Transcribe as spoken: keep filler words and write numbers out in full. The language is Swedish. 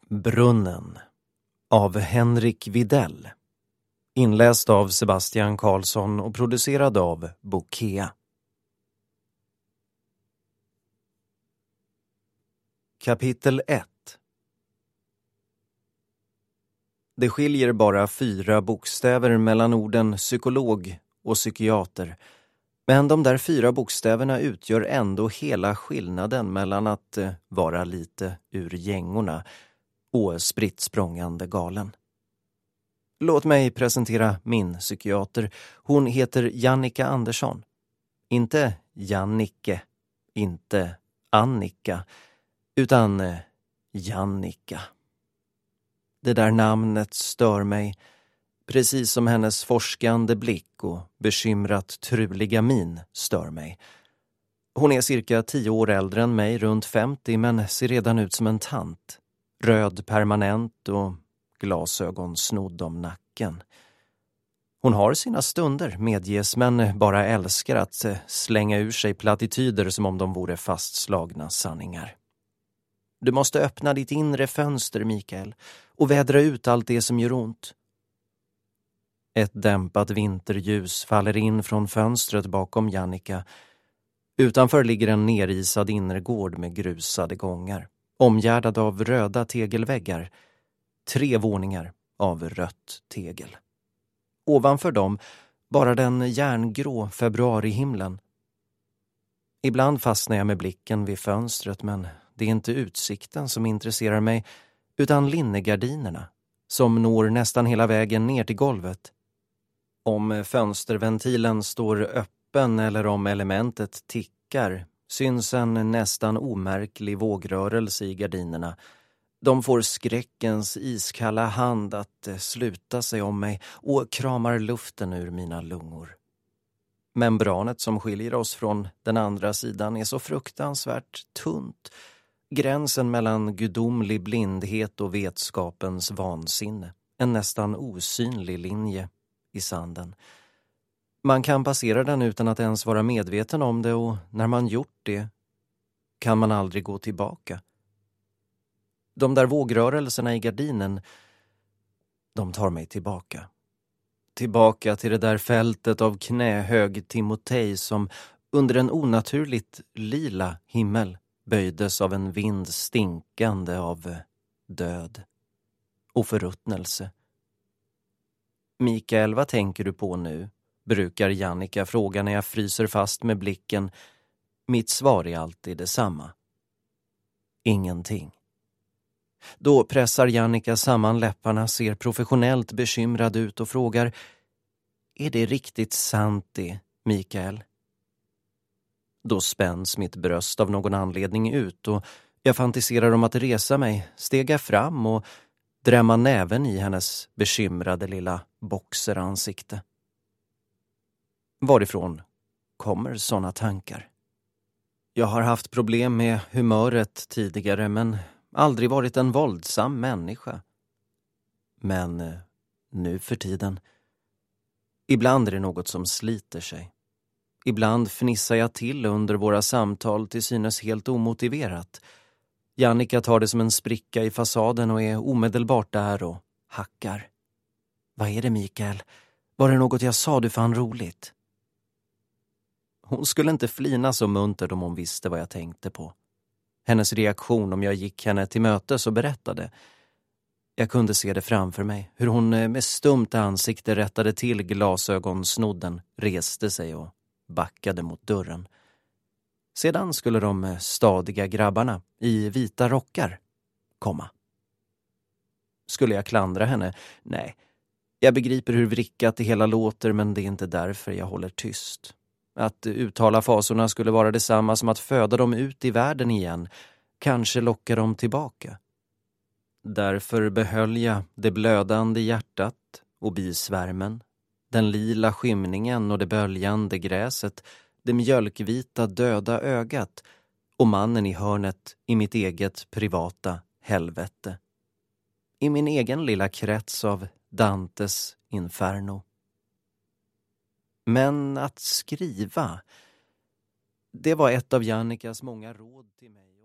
Brunnen av Henrik Widell. Inläst av Sebastian Karlsson och producerad av Bokea. Kapitel ett. Det skiljer bara fyra bokstäver mellan orden psykolog och psykiater. Men de där fyra bokstäverna utgör ändå hela skillnaden mellan att eh, vara lite ur gängorna och spritt språngande galen. Låt mig presentera min psykiater. Hon heter Jannica Andersson. Inte Jannike, inte Annika, utan eh, Jannica. Det där namnet stör mig, precis som hennes forskande blick och bekymrat truliga min stör mig. Hon är cirka tio år äldre än mig, runt femtio, men ser redan ut som en tant. Röd permanent och glasögon snodd om nacken. Hon har sina stunder, medges, men bara älskar att slänga ur sig plattityder som om de vore fastslagna sanningar. Du måste öppna ditt inre fönster, Mikael, och vädra ut allt det som gör ont. Ett dämpat vinterljus faller in från fönstret bakom Jannica. Utanför ligger en nerisad innergård med grusade gångar, omgärdad av röda tegelväggar. Tre våningar av rött tegel. Ovanför dem bara den järngrå februarihimlen. Ibland fastnar jag med blicken vid fönstret, men det är inte utsikten som intresserar mig, utan linnegardinerna som når nästan hela vägen ner till golvet. Om fönsterventilen står öppen eller om elementet tickar syns en nästan omärklig vågrörelse i gardinerna. De får skräckens iskalla hand att sluta sig om mig och kramar luften ur mina lungor. Membranet som skiljer oss från den andra sidan är så fruktansvärt tunt. Gränsen mellan gudomlig blindhet och vetskapens vansinne. En nästan osynlig linje i sanden. Man kan passera den utan att ens vara medveten om det, och när man gjort det kan man aldrig gå tillbaka. De där vågrörelserna i gardinen, de tar mig tillbaka. Tillbaka till det där fältet av knähög Timotej som under en onaturligt lila himmel böjdes av en vind stinkande av död och förruttnelse. Mikael, vad tänker du på nu? Brukar Jannica fråga när jag fryser fast med blicken. Mitt svar är alltid detsamma. Ingenting. Då pressar Jannica samman läpparna, ser professionellt bekymrad ut och frågar: är det riktigt sant det, Mikael? Då spänns mitt bröst av någon anledning ut och jag fantiserar om att resa mig, stega fram och drämma näven i hennes bekymrade lilla boxeransikte. Varifrån kommer såna tankar? Jag har haft problem med humöret tidigare, men aldrig varit en våldsam människa. Men nu för tiden, ibland är det något som sliter sig. Ibland fnissar jag till under våra samtal, till synes helt omotiverat. Jannica tar det som en spricka i fasaden och är omedelbart där och hackar. Vad är det, Mikael? Var det något jag sa du fann roligt? Hon skulle inte flina så muntert om hon visste vad jag tänkte på. Hennes reaktion om jag gick henne till mötes och berättade. Jag kunde se det framför mig, hur hon med stumt ansikte rättade till glasögonsnodden, reste sig och backade mot dörren. Sedan skulle de stadiga grabbarna i vita rockar komma. Skulle jag klandra henne? Nej, jag begriper hur vrickat det hela låter, men det är inte därför jag håller tyst. Att uttala fasorna skulle vara detsamma som att föda dem ut i världen igen, kanske locka dem tillbaka. Därför behöll jag det blödande hjärtat och bisvärmen, den lila skymningen och det böljande gräset, det mjölkvita döda ögat och mannen i hörnet i mitt eget privata helvete. I min egen lilla krets av Dantes inferno. Men att skriva, det var ett av Jannicas många råd till mig.